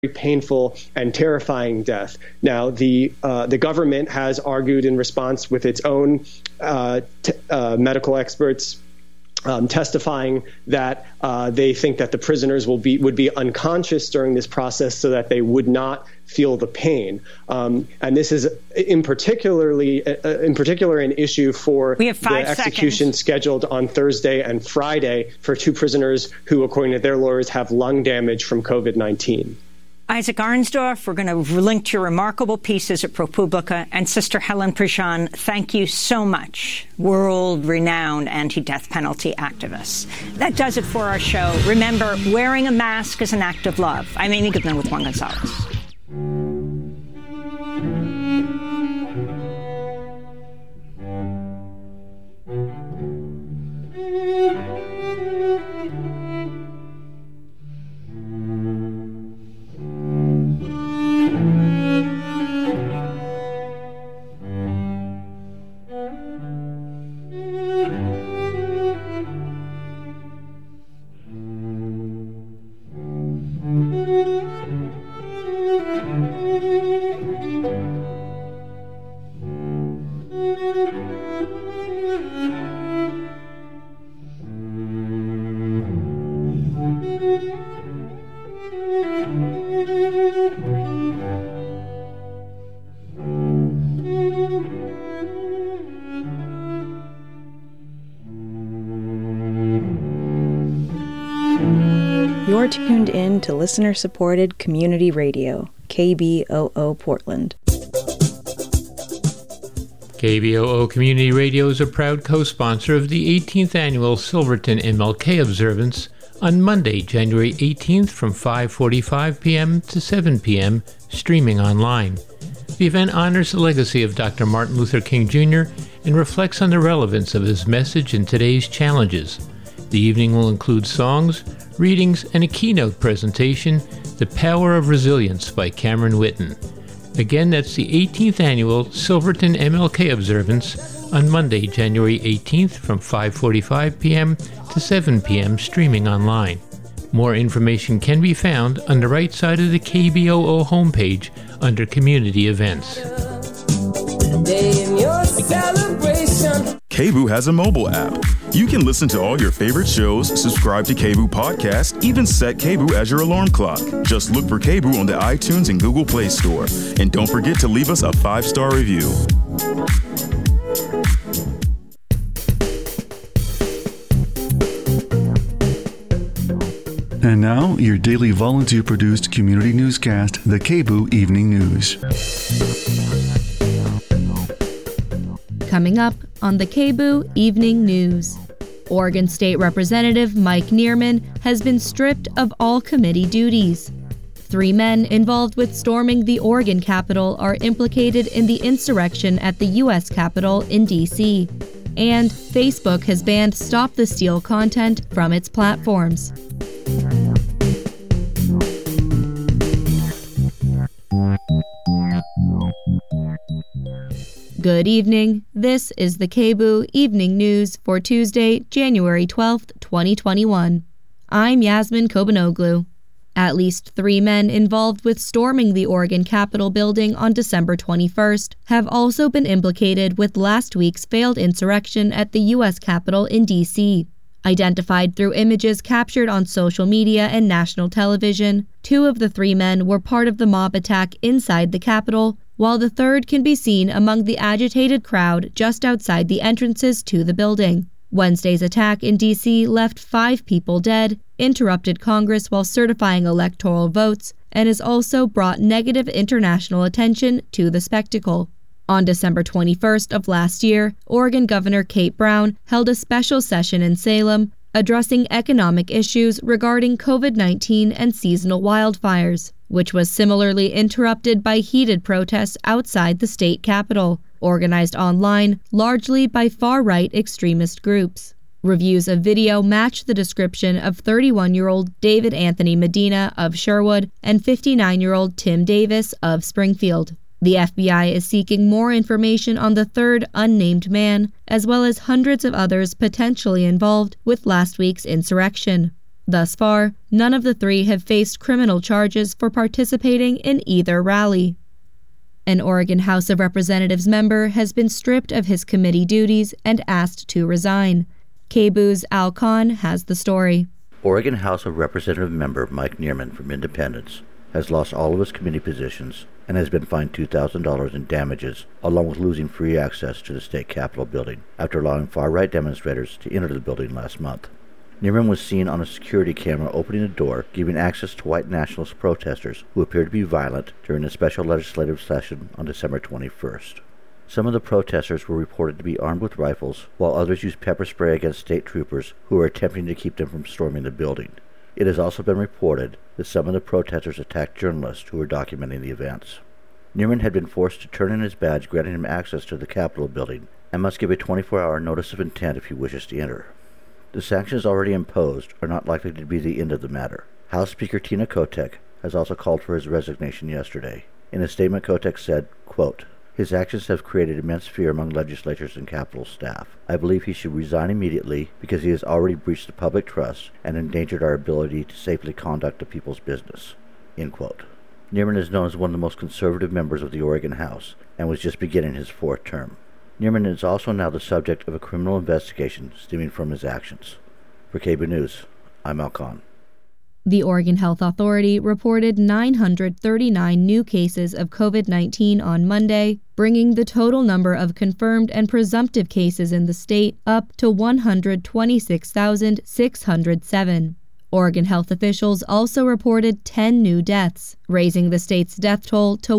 painful and terrifying death. Now, the government has argued in response with its own medical experts testifying that they think that the prisoners would be unconscious during this process so that they would not feel the pain. And this is in particular an issue for the execution scheduled on Thursday and Friday for two prisoners who, according to their lawyers, have lung damage from COVID-19. Isaac Arnsdorf, we're going to link to your remarkable pieces at ProPublica. And Sister Helen Prejean, thank you so much, world-renowned anti-death penalty activist. That does it for our show. Remember, wearing a mask is an act of love. I'm Amy Goodman with Juan Gonzalez. You're tuned in to listener-supported community radio, KBOO Portland. KBOO Community Radio is a proud co-sponsor of the 18th Annual Silverton MLK Observance on Monday, January 18th from 5:45 p.m. to 7 p.m., streaming online. The event honors the legacy of Dr. Martin Luther King Jr. and reflects on the relevance of his message in today's challenges. The evening will include songs, readings, and a keynote presentation, The Power of Resilience by Cameron Whitten. Again, that's the 18th Annual Silverton MLK Observance on Monday, January 18th from 5:45 p.m. to 7 p.m., streaming online. More information can be found on the right side of the KBOO homepage under Community Events. KBOO has a mobile app. You can listen to all your favorite shows, subscribe to KBOO Podcast, even set KBOO as your alarm clock. Just look for KBOO on the iTunes and Google Play Store. And don't forget to leave us a 5-star review. And now, your daily volunteer-produced community newscast, the KBOO Evening News. Coming up on the KBOO Evening News, Oregon State Representative Mike Neerman has been stripped of all committee duties. 3 men involved with storming the Oregon Capitol are implicated in the insurrection at the U.S. Capitol in D.C. And Facebook has banned Stop the Steal content from its platforms. Good evening. This is the KBOO Evening News for Tuesday, January 12th, 2021. I'm Yasmin Kobanoglu. At least 3 men involved with storming the Oregon Capitol building on December 21st have also been implicated with last week's failed insurrection at the U.S. Capitol in D.C. Identified through images captured on social media and national television, 2 of the 3 men were part of the mob attack inside the Capitol, while the third can be seen among the agitated crowd just outside the entrances to the building. Wednesday's attack in D.C. left 5 people dead, interrupted Congress while certifying electoral votes, and has also brought negative international attention to the spectacle. On December 21st of last year, Oregon Governor Kate Brown held a special session in Salem addressing economic issues regarding COVID-19 and seasonal wildfires, which was similarly interrupted by heated protests outside the state capitol, organized online largely by far-right extremist groups. Reviews of video match the description of 31-year-old David Anthony Medina of Sherwood and 59-year-old Tim Davis of Springfield. The FBI is seeking more information on the third unnamed man, as well as hundreds of others potentially involved with last week's insurrection. Thus far, none of the three have faced criminal charges for participating in either rally. An Oregon House of Representatives member has been stripped of his committee duties and asked to resign. KBOO's Al Khan has the story. Oregon House of Representative member Mike Neerman from Independence has lost all of his committee positions and has been fined $2,000 in damages, along with losing free access to the state capitol building after allowing far-right demonstrators to enter the building last month. Neerman was seen on a security camera opening a door, giving access to white nationalist protesters who appeared to be violent during a special legislative session on December 21st. Some of the protesters were reported to be armed with rifles, while others used pepper spray against state troopers who were attempting to keep them from storming the building. It has also been reported that some of the protesters attacked journalists who were documenting the events. Neerman had been forced to turn in his badge granting him access to the Capitol building and must give a 24-hour notice of intent if he wishes to enter. The sanctions already imposed are not likely to be the end of the matter. House Speaker Tina Kotek has also called for his resignation yesterday. In a statement, Kotek said, quote, "His actions have created immense fear among legislators and Capitol staff. I believe he should resign immediately because he has already breached the public trust and endangered our ability to safely conduct the people's business." End quote. Neerman is known as one of the most conservative members of the Oregon House and was just beginning his fourth term. Neerman is also now the subject of a criminal investigation stemming from his actions. For KBOO News, I'm Al Khan. The Oregon Health Authority reported 939 new cases of COVID-19 on Monday, bringing the total number of confirmed and presumptive cases in the state up to 126,607. Oregon health officials also reported 10 new deaths, raising the state's death toll to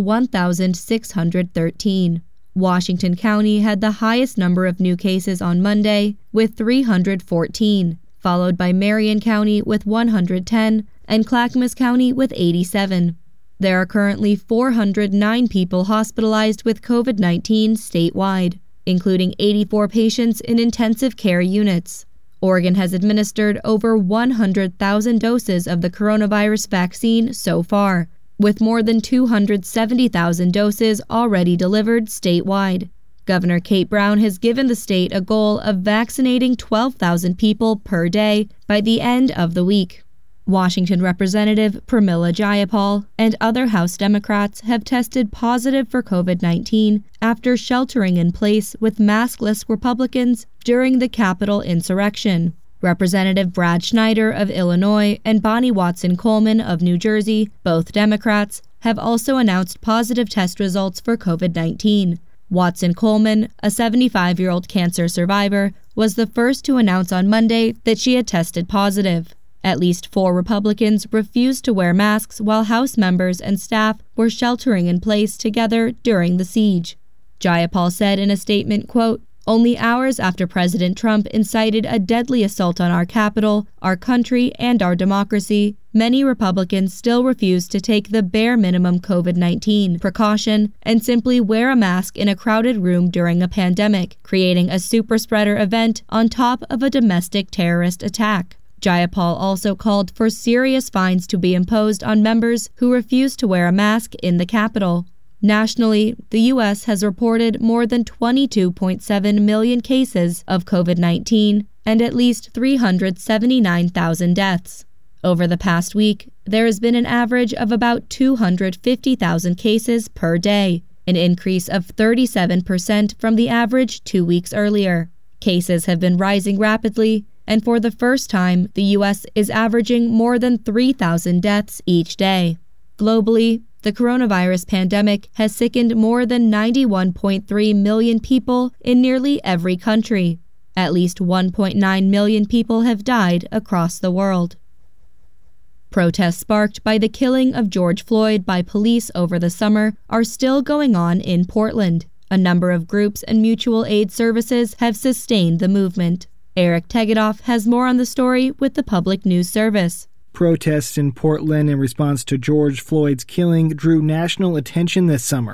1,613. Washington County had the highest number of new cases on Monday, with 314, followed by Marion County with 110 and Clackamas County with 87. There are currently 409 people hospitalized with COVID-19 statewide, including 84 patients in intensive care units. Oregon has administered over 100,000 doses of the coronavirus vaccine so far, with more than 270,000 doses already delivered statewide. Governor Kate Brown has given the state a goal of vaccinating 12,000 people per day by the end of the week. Washington Representative Pramila Jayapal and other House Democrats have tested positive for COVID-19 after sheltering in place with maskless Republicans during the Capitol insurrection. Representative Brad Schneider of Illinois and Bonnie Watson Coleman of New Jersey, both Democrats, have also announced positive test results for COVID-19. Watson Coleman, a 75-year-old cancer survivor, was the first to announce on Monday that she had tested positive. At least 4 Republicans refused to wear masks while House members and staff were sheltering in place together during the siege. Jayapal said in a statement, quote, "Only hours after President Trump incited a deadly assault on our Capitol, our country, and our democracy, many Republicans still refuse to take the bare minimum COVID-19 precaution and simply wear a mask in a crowded room during a pandemic, creating a superspreader event on top of a domestic terrorist attack." Jayapal also called for serious fines to be imposed on members who refuse to wear a mask in the Capitol. Nationally, the U.S. has reported more than 22.7 million cases of COVID-19 and at least 379,000 deaths. Over the past week, there has been an average of about 250,000 cases per day, an increase of 37% from the average 2 weeks earlier. Cases have been rising rapidly, and for the first time, the U.S. is averaging more than 3,000 deaths each day. Globally, the coronavirus pandemic has sickened more than 91.3 million people in nearly every country. At least 1.9 million people have died across the world. Protests sparked by the killing of George Floyd by police over the summer are still going on in Portland. A number of groups and mutual aid services have sustained the movement. Eric Tegedoff has more on the story with the Public News Service. Protests in Portland in response to George Floyd's killing drew national attention this summer.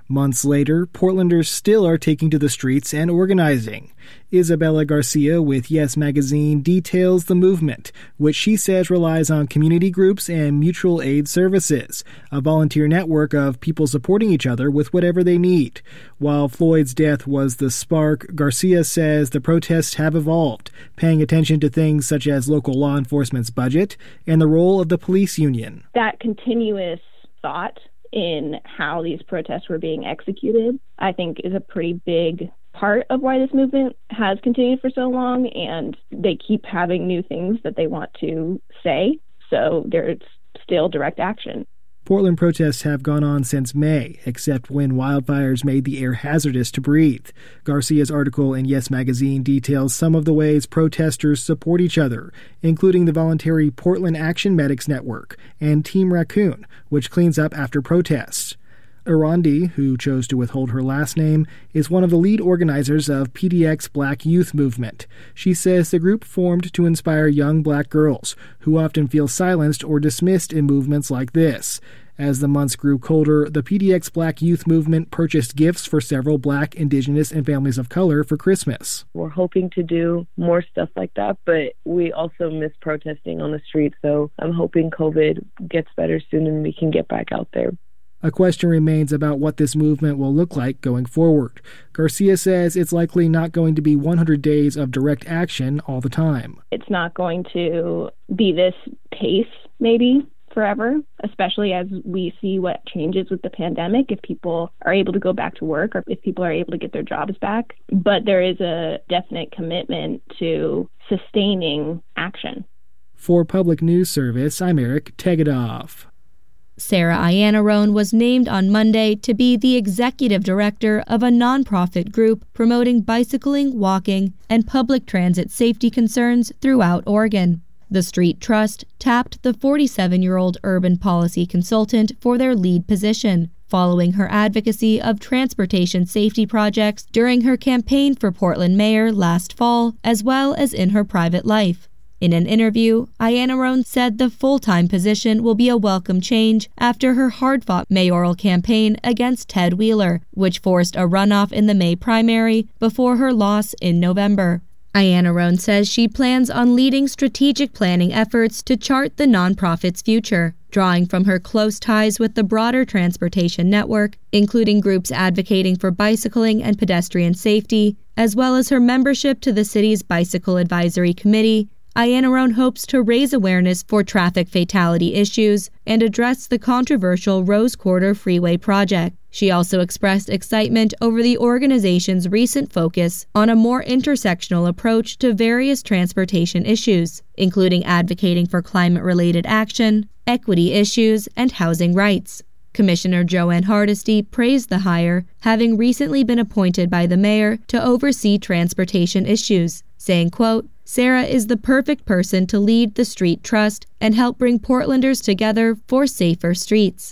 Months later, Portlanders still are taking to the streets and organizing. Isabella Garcia with Yes Magazine details the movement, which she says relies on community groups and mutual aid services, a volunteer network of people supporting each other with whatever they need. While Floyd's death was the spark, Garcia says the protests have evolved, paying attention to things such as local law enforcement's budget and the role of the police union. That continuous thought in how these protests were being executed, I think, is a pretty big part of why this movement has continued for so long, and they keep having new things that they want to say, so there's still direct action. Portland protests have gone on since May, except when wildfires made the air hazardous to breathe. Garcia's article in Yes Magazine details some of the ways protesters support each other, including the voluntary Portland Action Medics Network and Team Raccoon, which cleans up after protests. Arandi, who chose to withhold her last name, is one of the lead organizers of PDX Black Youth Movement. She says the group formed to inspire young black girls, who often feel silenced or dismissed in movements like this. As the months grew colder, the PDX Black Youth Movement purchased gifts for several Black, Indigenous, and families of color for Christmas. We're hoping to do more stuff like that, but we also miss protesting on the street, so I'm hoping COVID gets better soon and we can get back out there. A question remains about what this movement will look like going forward. Garcia says it's likely not going to be 100 days of direct action all the time. It's not going to be this pace, maybe, forever, especially as we see what changes with the pandemic, if people are able to go back to work or if people are able to get their jobs back. But there is a definite commitment to sustaining action. For Public News Service, I'm Eric Tegedoff. Sarah Iannarone was named on Monday to be the executive director of a nonprofit group promoting bicycling, walking, and public transit safety concerns throughout Oregon. The Street Trust tapped the 47-year-old urban policy consultant for their lead position, following her advocacy of transportation safety projects during her campaign for Portland mayor last fall, as well as in her private life. In an interview, Iannarone said the full-time position will be a welcome change after her hard-fought mayoral campaign against Ted Wheeler, which forced a runoff in the May primary before her loss in November. Iannarone says she plans on leading strategic planning efforts to chart the nonprofit's future, drawing from her close ties with the broader transportation network, including groups advocating for bicycling and pedestrian safety, as well as her membership to the city's Bicycle Advisory Committee. Iannarone hopes to raise awareness for traffic fatality issues and address the controversial Rose Quarter Freeway project. She also expressed excitement over the organization's recent focus on a more intersectional approach to various transportation issues, including advocating for climate-related action, equity issues, and housing rights. Commissioner Joanne Hardesty praised the hire, having recently been appointed by the mayor to oversee transportation issues, saying, quote, "Sarah is the perfect person to lead the Street Trust and help bring Portlanders together for safer streets."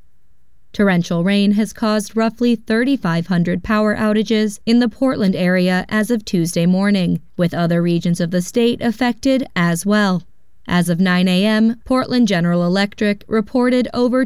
Torrential rain has caused roughly 3,500 power outages in the Portland area as of Tuesday morning, with other regions of the state affected as well. As of 9 a.m., Portland General Electric reported over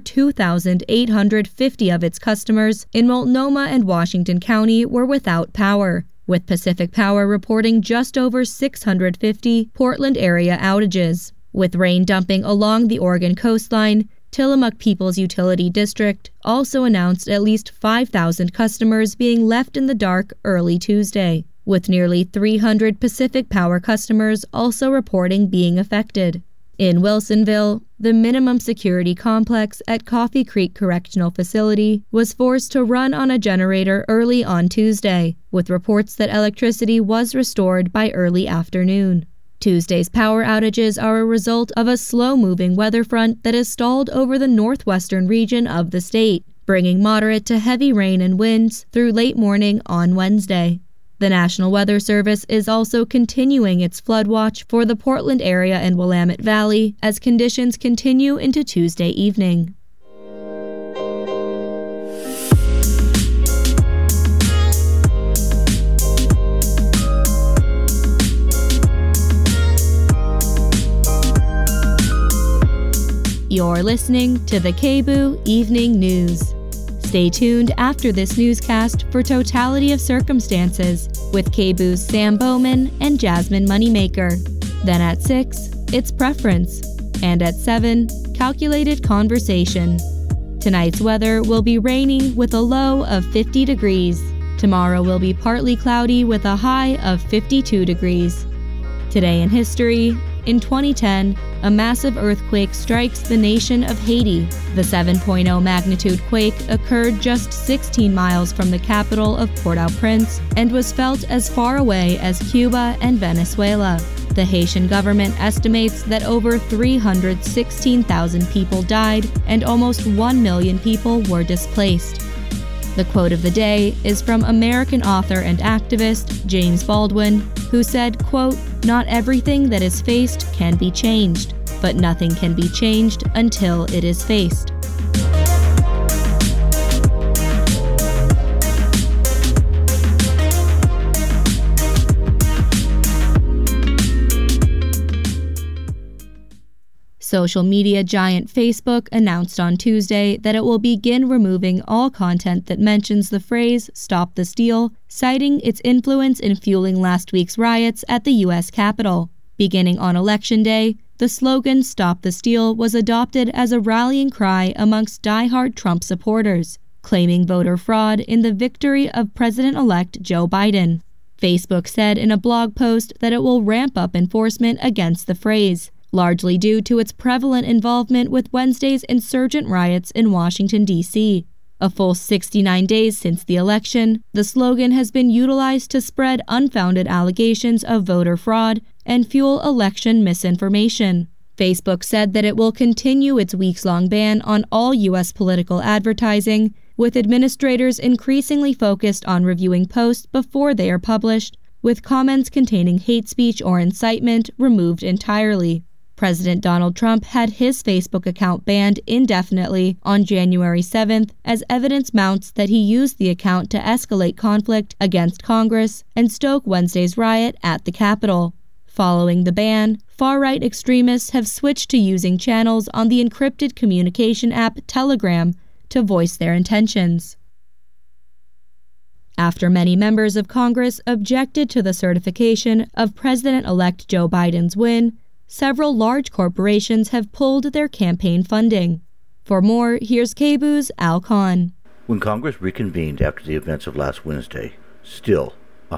2,850 of its customers in Multnomah and Washington County were without power, with Pacific Power reporting just over 650 Portland area outages. With rain dumping along the Oregon coastline, Tillamook People's Utility District also announced at least 5,000 customers being left in the dark early Tuesday, with nearly 300 Pacific Power customers also reporting being affected. In Wilsonville, the minimum security complex at Coffee Creek Correctional Facility was forced to run on a generator early on Tuesday, with reports that electricity was restored by early afternoon. Tuesday's power outages are a result of a slow-moving weather front that has stalled over the northwestern region of the state, bringing moderate to heavy rain and winds through late morning on Wednesday. The National Weather Service is also continuing its flood watch for the Portland area and Willamette Valley as conditions continue into Tuesday evening. You're listening to the KBOO Evening News. Stay tuned after this newscast for Totality of Circumstances with KBOO's Sam Bowman and Jasmine Moneymaker. Then at 6, It's Preference. And at 7, Calculated Conversation. Tonight's weather will be rainy with a low of 50 degrees. Tomorrow will be partly cloudy with a high of 52 degrees. Today in history, in 2010, a massive earthquake strikes the nation of Haiti. The 7.0 magnitude quake occurred just 16 miles from the capital of Port-au-Prince and was felt as far away as Cuba and Venezuela. The Haitian government estimates that over 316,000 people died and almost 1 million people were displaced. The quote of the day is from American author and activist James Baldwin, who said, quote, "Not everything that is faced can be changed, but nothing can be changed until it is faced." Social media giant Facebook announced on Tuesday that it will begin removing all content that mentions the phrase "Stop the Steal," citing its influence in fueling last week's riots at the U.S. Capitol. Beginning on Election Day, the slogan "Stop the Steal" was adopted as a rallying cry amongst diehard Trump supporters, claiming voter fraud in the victory of President-elect Joe Biden. Facebook said in a blog post that it will ramp up enforcement against the phrase, largely due to its prevalent involvement with Wednesday's insurgent riots in Washington, D.C. A full 69 days since the election, the slogan has been utilized to spread unfounded allegations of voter fraud and fuel election misinformation. Facebook said that it will continue its weeks-long ban on all U.S. political advertising, with administrators increasingly focused on reviewing posts before they are published, with comments containing hate speech or incitement removed entirely. President Donald Trump had his Facebook account banned indefinitely on January 7th as evidence mounts that he used the account to escalate conflict against Congress and stoke Wednesday's riot at the Capitol. Following the ban, far-right extremists have switched to using channels on the encrypted communication app Telegram to voice their intentions. After many members of Congress objected to the certification of President-elect Joe Biden's win, several large corporations have pulled their campaign funding. For more, here's KBOO's Al Khan. When Congress reconvened after the events of last Wednesday, still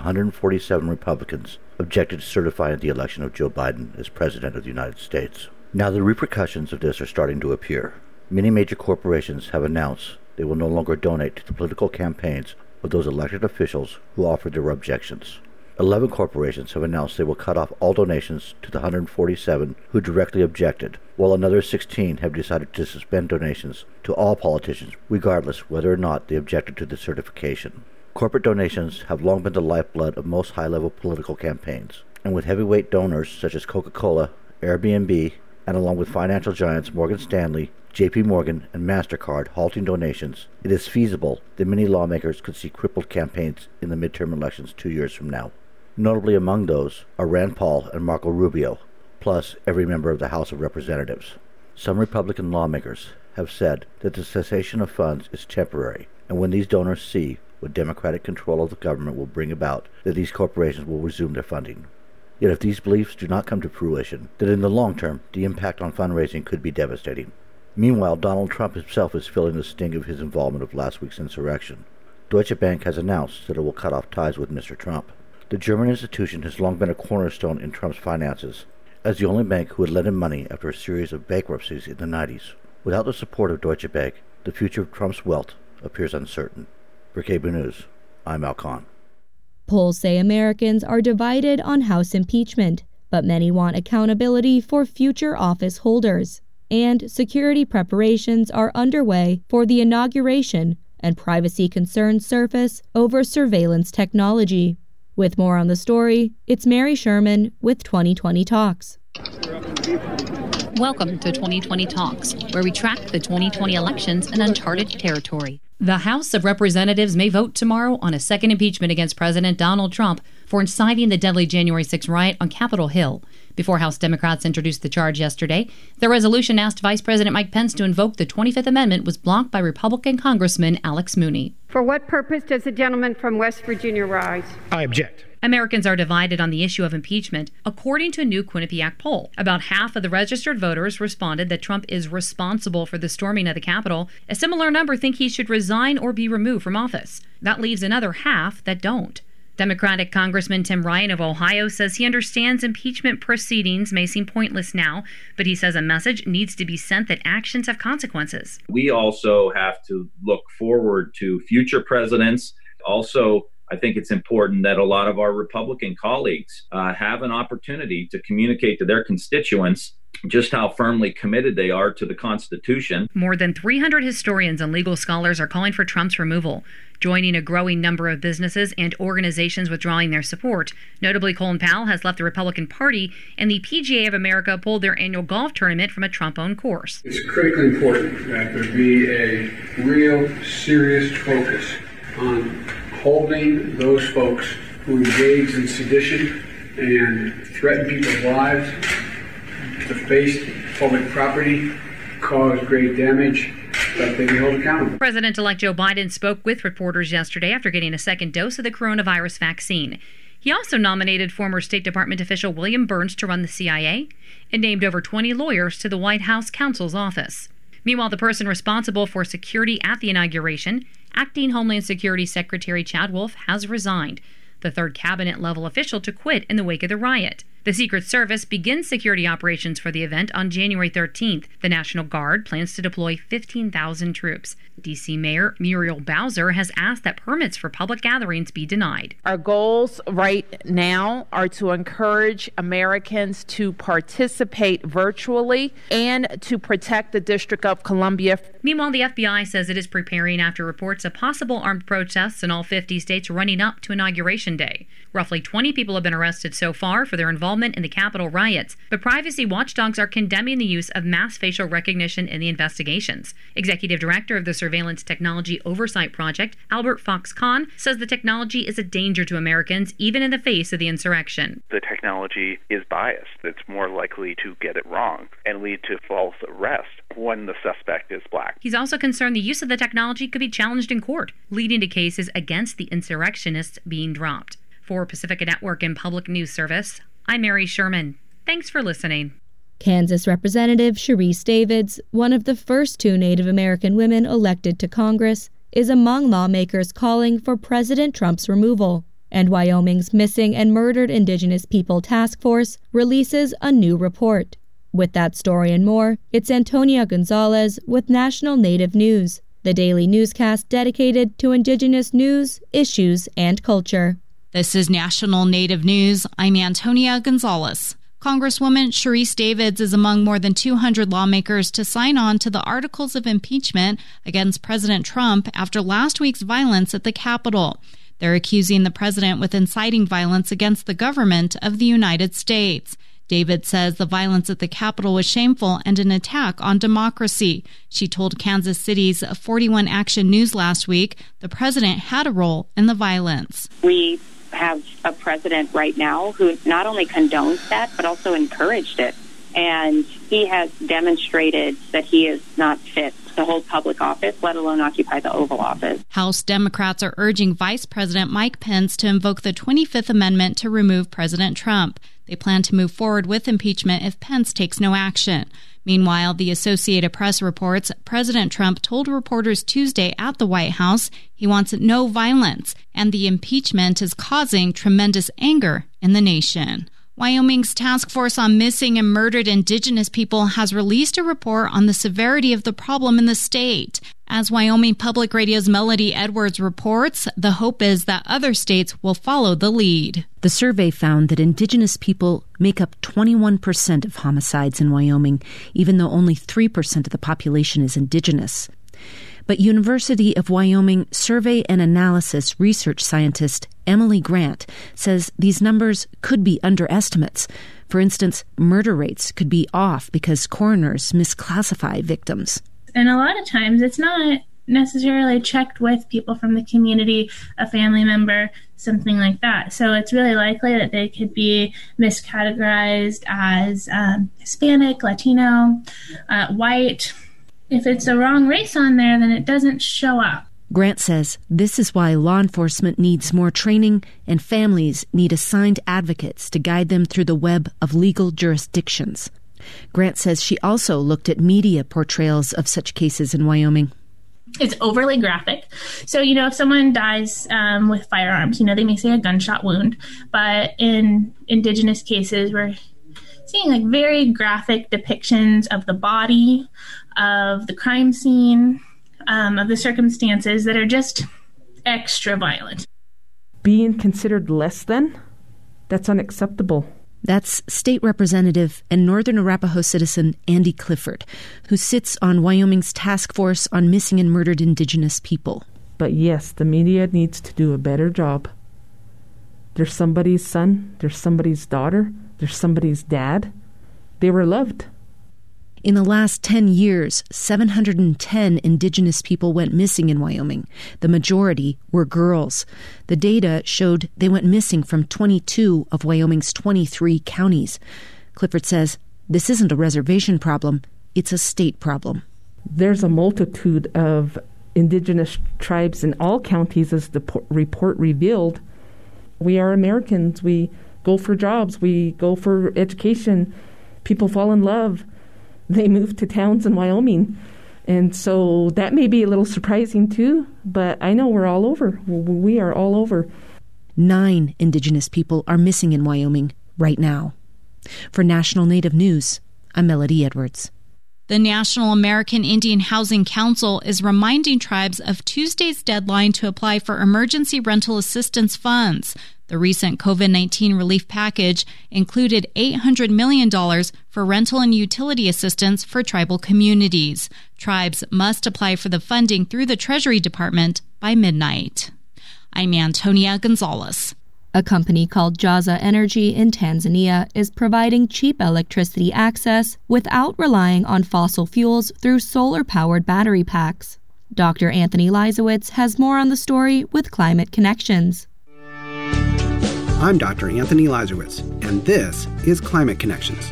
147 Republicans objected to certifying the election of Joe Biden as President of the United States. Now the repercussions of this are starting to appear. Many major corporations have announced they will no longer donate to the political campaigns of those elected officials who offered their objections. 11 corporations have announced they will cut off all donations to the 147 who directly objected, while another 16 have decided to suspend donations to all politicians, regardless whether or not they objected to the certification. Corporate donations have long been the lifeblood of most high-level political campaigns, and with heavyweight donors such as Coca-Cola, Airbnb, and along with financial giants Morgan Stanley, JP Morgan, and MasterCard halting donations, it is feasible that many lawmakers could see crippled campaigns in the midterm elections 2 years from now. Notably among those are Rand Paul and Marco Rubio, plus every member of the House of Representatives. Some Republican lawmakers have said that the cessation of funds is temporary, and when these donors see what Democratic control of the government will bring about, that these corporations will resume their funding. Yet if these beliefs do not come to fruition, then in the long term, the impact on fundraising could be devastating. Meanwhile, Donald Trump himself is feeling the sting of his involvement of last week's insurrection. Deutsche Bank has announced that it will cut off ties with Mr. Trump. The German institution has long been a cornerstone in Trump's finances, as the only bank who had lent him money after a series of bankruptcies in the 90s. Without the support of Deutsche Bank, the future of Trump's wealth appears uncertain. For KBOO News, I'm Al Khan. Polls say Americans are divided on House impeachment, but many want accountability for future office holders. And security preparations are underway for the inauguration, and privacy concerns surface over surveillance technology. With more on the story, it's Mary Sherman with 2020 Talks. Welcome to 2020 Talks, where we track the 2020 elections in uncharted territory. The House of Representatives may vote tomorrow on a second impeachment against President Donald Trump for inciting the deadly January 6 riot on Capitol Hill. Before House Democrats introduced the charge yesterday, the resolution asked Vice President Mike Pence to invoke the 25th Amendment was blocked by Republican Congressman Alex Mooney. For what purpose does the gentleman from West Virginia rise? I object. Americans are divided on the issue of impeachment. According to a new Quinnipiac poll, about half of the registered voters responded that Trump is responsible for the storming of the Capitol. A similar number think he should resign or be removed from office. That leaves another half that don't. Democratic Congressman Tim Ryan of Ohio says he understands impeachment proceedings may seem pointless now, but he says a message needs to be sent that actions have consequences. We also have to look forward to future presidents. Also, I think it's important that a lot of our Republican colleagues have an opportunity to communicate to their constituents just how firmly committed they are to the Constitution. More than 300 historians and legal scholars are calling for Trump's removal, joining a growing number of businesses and organizations withdrawing their support. Notably, Colin Powell has left the Republican Party, and the PGA of America pulled their annual golf tournament from a Trump-owned course. It's critically important that there be a real serious focus on holding those folks who engage in sedition and threaten people's lives, deface public property, cause great damage, that they be held accountable. President-elect Joe Biden spoke with reporters yesterday after getting a second dose of the coronavirus vaccine. He also nominated former State Department official William Burns to run the CIA and named over 20 lawyers to the White House counsel's office. Meanwhile, the person responsible for security at the inauguration, Acting Homeland Security Secretary Chad Wolf, has resigned, the third cabinet-level official to quit in the wake of the riot. The Secret Service begins security operations for the event on January 13th. The National Guard plans to deploy 15,000 troops. D.C. Mayor Muriel Bowser has asked that permits for public gatherings be denied. Our goals right now are to encourage Americans to participate virtually and to protect the District of Columbia. Meanwhile, the FBI says it is preparing after reports of possible armed protests in all 50 states running up to Inauguration Day. Roughly 20 people have been arrested so far for their involvement in the Capitol riots, but privacy watchdogs are condemning the use of mass facial recognition in the investigations. Executive Director of the Surveillance Technology Oversight Project, Albert Fox-Kahn, says the technology is a danger to Americans even in the face of the insurrection. The technology is biased. It's more likely to get it wrong and lead to false arrest when the suspect is black. He's also concerned the use of the technology could be challenged in court, leading to cases against the insurrectionists being dropped. For Pacifica Network and Public News Service, I'm Mary Sherman. Thanks for listening. Kansas Representative Sharice Davids, one of the first 2 Native American women elected to Congress, is among lawmakers calling for President Trump's removal. And Wyoming's Missing and Murdered Indigenous People Task Force releases a new report. With that story and more, it's Antonia Gonzalez with National Native News, the daily newscast dedicated to Indigenous news, issues, and culture. This is National Native News. I'm Antonia Gonzalez. Congresswoman Sharice Davids is among more than 200 lawmakers to sign on to the articles of impeachment against President Trump after last week's violence at the Capitol. They're accusing the president with inciting violence against the government of the United States. Davids says the violence at the Capitol was shameful and an attack on democracy. She told Kansas City's 41 Action News last week the president had a role in the violence. We have a president right now who not only condones that, but also encouraged it. And he has demonstrated that he is not fit to hold public office, let alone occupy the Oval Office. House Democrats are urging Vice President Mike Pence to invoke the 25th Amendment to remove President Trump. They plan to move forward with impeachment if Pence takes no action. Meanwhile, the Associated Press reports President Trump told reporters Tuesday at the White House he wants no violence, and the impeachment is causing tremendous anger in the nation. Wyoming's Task Force on Missing and Murdered Indigenous People has released a report on the severity of the problem in the state. As Wyoming Public Radio's Melody Edwards reports, the hope is that other states will follow the lead. The survey found that Indigenous people make up 21% of homicides in Wyoming, even though only 3% of the population is Indigenous. But University of Wyoming survey and analysis research scientist Emily Grant says these numbers could be underestimates. For instance, murder rates could be off because coroners misclassify victims. And a lot of times it's not necessarily checked with people from the community, a family member, something like that. So it's really likely that they could be miscategorized as Hispanic, Latino, white. If it's the wrong race on there, then it doesn't show up. Grant says this is why law enforcement needs more training and families need assigned advocates to guide them through the web of legal jurisdictions. Grant says she also looked at media portrayals of such cases in Wyoming. It's overly graphic. So, if someone dies with firearms, they may say a gunshot wound. But in Indigenous cases, we're seeing very graphic depictions of the body, of the crime scene, of the circumstances that are just extra violent. Being considered less than? That's unacceptable. That's State Representative and Northern Arapaho citizen Andy Clifford, who sits on Wyoming's Task Force on Missing and Murdered Indigenous People. But yes, the media needs to do a better job. There's somebody's son, there's somebody's daughter, there's somebody's dad. They were loved. In the last 10 years, 710 Indigenous people went missing in Wyoming. The majority were girls. The data showed they went missing from 22 of Wyoming's 23 counties. Clifford says this isn't a reservation problem, it's a state problem. There's a multitude of Indigenous tribes in all counties, as the report revealed. We are Americans. We go for jobs. We go for education. People fall in love. They move to towns in Wyoming. And so that may be a little surprising too, but I know we're all over. We are all over. 9 Indigenous people are missing in Wyoming right now. For National Native News, I'm Melody Edwards. The National American Indian Housing Council is reminding tribes of Tuesday's deadline to apply for emergency rental assistance funds. The recent COVID-19 relief package included $800 million for rental and utility assistance for tribal communities. Tribes must apply for the funding through the Treasury Department by midnight. I'm Antonia Gonzalez. A company called Jaza Energy in Tanzania is providing cheap electricity access without relying on fossil fuels through solar-powered battery packs. Dr. Anthony Leisowitz has more on the story with Climate Connections. I'm Dr. Anthony Leisowitz, and this is Climate Connections.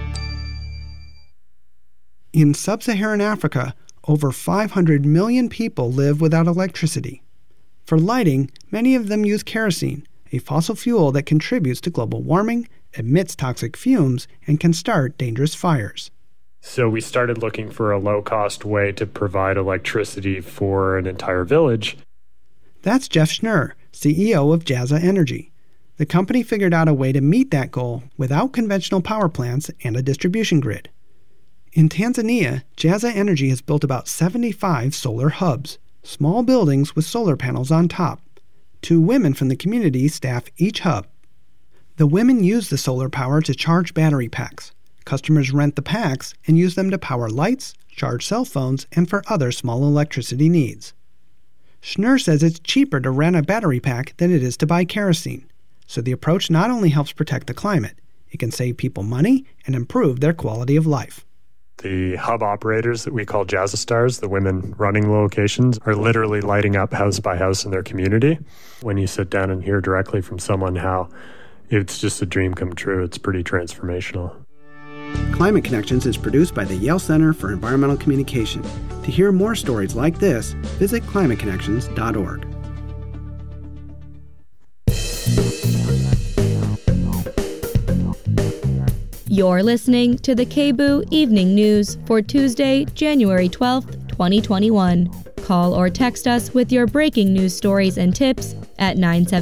In sub-Saharan Africa, over 500 million people live without electricity. For lighting, many of them use kerosene, a fossil fuel that contributes to global warming, emits toxic fumes, and can start dangerous fires. So we started looking for a low-cost way to provide electricity for an entire village. That's Jeff Schnurr, CEO of Jaza Energy. The company figured out a way to meet that goal without conventional power plants and a distribution grid. In Tanzania, Jaza Energy has built about 75 solar hubs, small buildings with solar panels on top. 2 women from the community staff each hub. The women use the solar power to charge battery packs. Customers rent the packs and use them to power lights, charge cell phones, and for other small electricity needs. Schnurr says it's cheaper to rent a battery pack than it is to buy kerosene. So the approach not only helps protect the climate, it can save people money and improve their quality of life. The hub operators that we call Jaza Stars, the women running the locations, are literally lighting up house by house in their community. When you sit down and hear directly from someone how it's just a dream come true, it's pretty transformational. Climate Connections is produced by the Yale Center for Environmental Communication. To hear more stories like this, visit climateconnections.org. You're listening to the KBOO Evening News for Tuesday, January 12th, 2021. Call or text us with your breaking news stories and tips at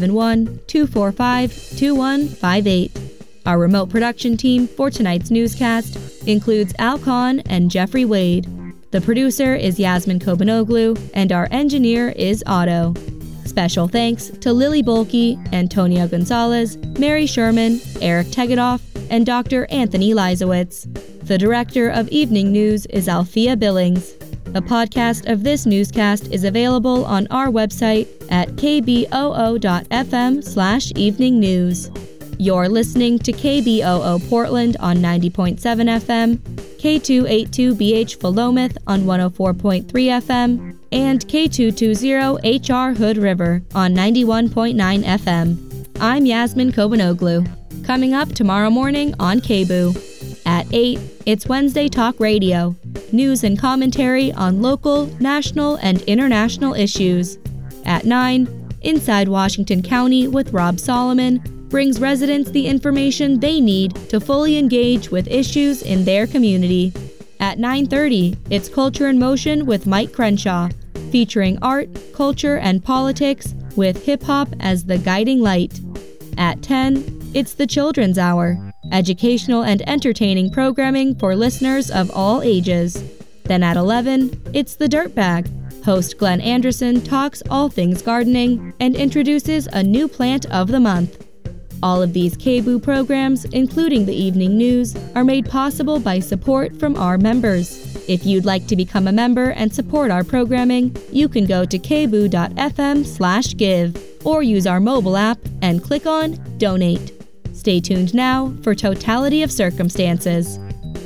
971-245-2158. Our remote production team for tonight's newscast includes Al Kahn and Jeffrey Wade. The producer is Yasmin Kobanoglu, and our engineer is Otto. Special thanks to Lily Bolke, Antonia Gonzalez, Mary Sherman, Eric Tegedoff, and Dr. Anthony Leisowitz. The director of Evening News is Althea Billings. A podcast of this newscast is available on our website at kboo.fm/evening news. You're listening to KBOO Portland on 90.7 FM, K282BH Philomath on 104.3 FM, and K220HR Hood River on 91.9 FM. I'm Yasmin Kobanoglu. Coming up tomorrow morning on KBOO. At 8, it's Wednesday Talk Radio. News and commentary on local, national, and international issues. At 9, Inside Washington County with Rob Solomon brings residents the information they need to fully engage with issues in their community. At 9:30, it's Culture in Motion with Mike Crenshaw, featuring art, culture, and politics with hip-hop as the guiding light. At 10, it's the Children's Hour, educational and entertaining programming for listeners of all ages. Then at 11, it's the Dirtbag. Host Glenn Anderson talks all things gardening and introduces a new plant of the month. All of these KBOO programs, including the evening news, are made possible by support from our members. If you'd like to become a member and support our programming, you can go to kboo.fm/give or use our mobile app and click on Donate. Stay tuned now for Totality of Circumstances.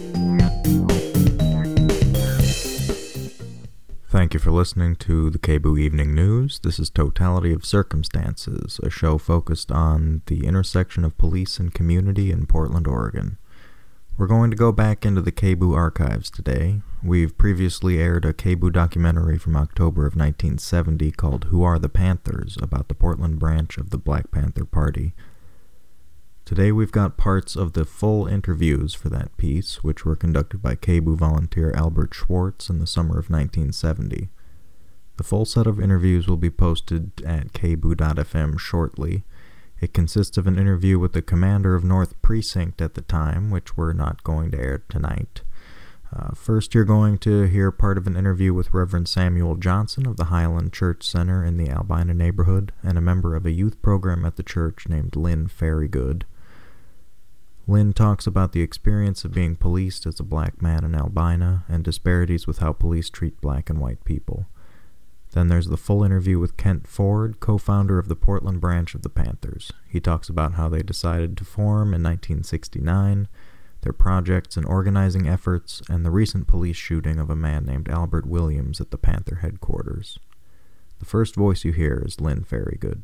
Thank you for listening to the KBOO Evening News. This is Totality of Circumstances, a show focused on the intersection of police and community in Portland, Oregon. We're going to go back into the KBOO archives today. We've previously aired a KBOO documentary from October of 1970 called Who Are the Panthers, about the Portland branch of the Black Panther Party. Today we've got parts of the full interviews for that piece, which were conducted by KBOO volunteer Albert Schwartz in the summer of 1970. The full set of interviews will be posted at kboo.fm shortly. It consists of an interview with the commander of North Precinct at the time, which we're not going to air tonight. First, you're going to hear part of an interview with Reverend Samuel Johnson of the Highland Church Center in the Albina neighborhood, and a member of a youth program at the church named Lynn Ferrygood. Lynn talks about the experience of being policed as a black man in Albina and disparities with how police treat black and white people. Then there's the full interview with Kent Ford, co-founder of the Portland branch of the Panthers. He talks about how they decided to form in 1969, their projects and organizing efforts, and the recent police shooting of a man named Albert Williams at the Panther headquarters. The first voice you hear is Lynn Ferrygood.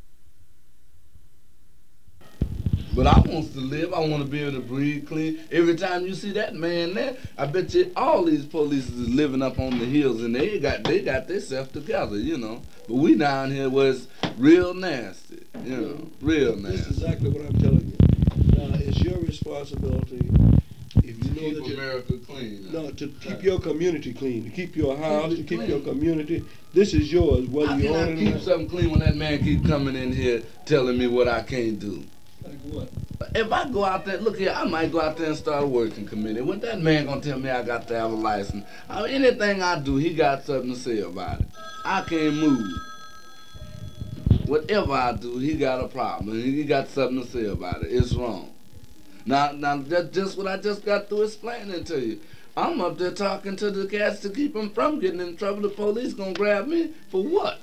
But I want to live. I want to be able to breathe clean. Every time you see that man there, I bet you all these police is living up on the hills, and they got themselves together, you know. But we down here where it's real nasty, you know, real nasty. That's exactly what I'm telling you. Now, it's your responsibility, if you know that America clean. No, to keep your community clean, to keep your house, to keep your community. This is yours, whether you own it or not. How can I keep something clean when that man keep coming in here telling me what I can't do? Like what? If I go out there, look here, I might go out there and start a working committee. What that man gonna tell me I got to have a license? Anything I do, he got something to say about it. I can't move. Whatever I do, he got a problem. He got something to say about it. It's wrong. Now that's just what I just got through explaining to you. I'm up there talking to the cats to keep them from getting in trouble. The police gonna grab me for what?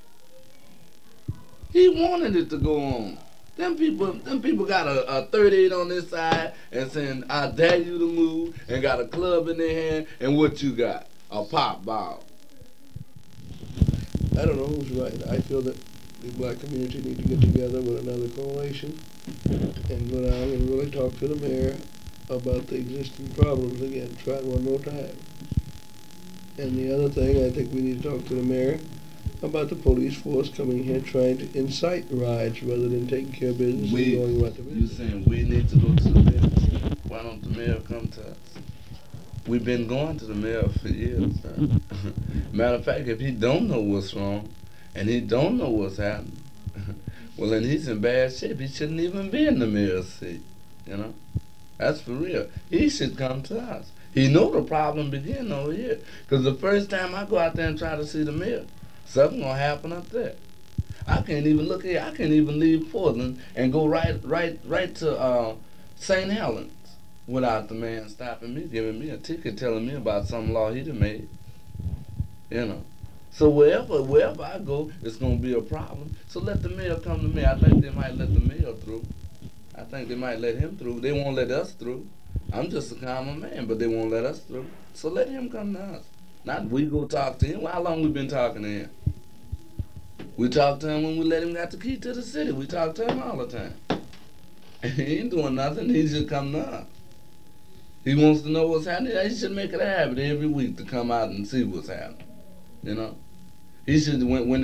He wanted it to go on. Them people got a 38 on this side and saying, I dare you to move, and got a club in their hand, and what you got? A pop ball. I don't know who's right. I feel that the black community need to get together with another coalition and go down and really talk to the mayor about the existing problems again. Try it one more time. And the other thing, I think we need to talk to the mayor about the police force coming here trying to incite riots rather than taking care of business and going about the business. You're saying we need to go to the mayor? Why don't the mayor come to us? We've been going to the mayor for years. Matter of fact, if he don't know what's wrong and he don't know what's happening, well, then he's in bad shape. He shouldn't even be in the mayor's seat, you know? That's for real. He should come to us. He know the problem begin over here. Because the first time I go out there and try to see the mayor, something gonna happen up there. I can't even look here. I can't even leave Portland and go right to St. Helens without the man stopping me, giving me a ticket, telling me about some law he done made. You know. So wherever I go, it's gonna be a problem. So let the mayor come to me. I think they might let the mayor through. I think they might let him through. They won't let us through. I'm just a common man, but they won't let us through. So let him come to us. Not we go talk to him. How long we been talking to him? We talk to him when we let him got the key to the city. We talk to him all the time. He ain't doing nothing. He just come up. He wants to know what's happening. He should make it a habit every week to come out and see what's happening. You know? He should,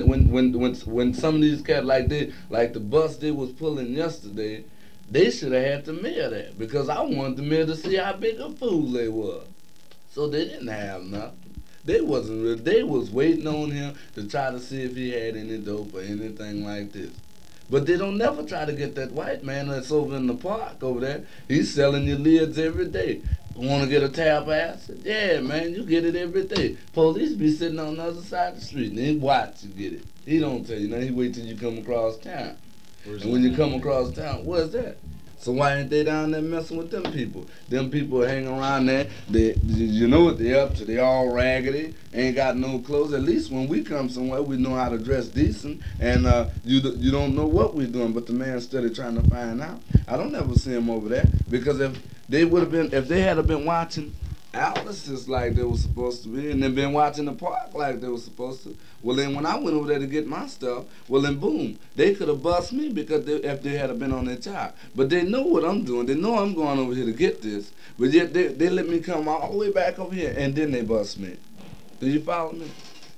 when some of these cats like the bus they was pulling yesterday, they should have had the mayor there, because I wanted the mayor to see how big a fool they was. So they didn't have nothing. They wasn't real. They was waiting on him to try to see if he had any dope or anything like this. But they don't never try to get that white man that's over in the park over there. He's selling you lids every day. Want to get a tab acid? Yeah, man, you get it every day. Police be sitting on the other side of the street and they watch you get it. He don't tell you nothing. He wait till you come across town. And when you come across town, what's that? So why ain't they down there messing with them people? Them people hang around there. You know what they up to. They all raggedy, ain't got no clothes. At least when we come somewhere, we know how to dress decent. And you don't know what we're doing, but the man's steady trying to find out. I don't ever see him over there, because if they had been watching Alice just like they were supposed to be, and they've been watching the park like they were supposed to, well then when I went over there to get my stuff, well then boom, they could have bust me, because if they had been on their job. But they know what I'm doing. They know I'm going over here to get this, but yet they let me come all the way back over here, and then they bust me. Do you follow me?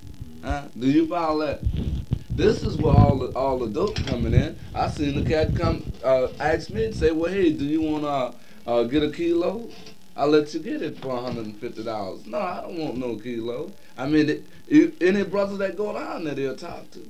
Do you follow that? This is where all the dope coming in. I seen the cat come ask me and say, well, hey, do you want to get a kilo? I'll let you get it for $150. No, I don't want no kilo. I mean, any brothers that go down there, they'll talk to.